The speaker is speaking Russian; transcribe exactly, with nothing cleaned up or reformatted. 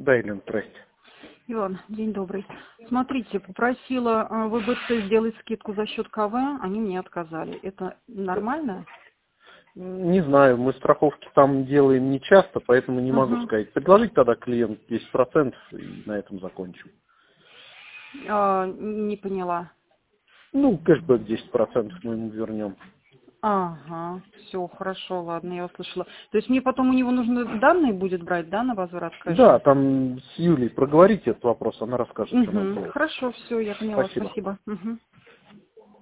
Да, Елена, здрасте. Иван, день добрый. Смотрите, попросила э, ВБЦ сделать скидку за счет КВ, они мне отказали. Это нормально? Не знаю, мы страховки там делаем не часто, поэтому не могу Угу. сказать. Предложить тогда клиент десять процентов и на этом закончим. А, не поняла. Ну, кэшбэк десять процентов мы ему вернем. Ага, все, хорошо, ладно, я услышала. То есть мне потом у него нужно данные будет брать, да, на возврат кэша? Да, там с Юлей проговорите этот вопрос, она расскажет, что надо Угу. делать. Хорошо, все, я поняла, Спасибо. спасибо. Угу.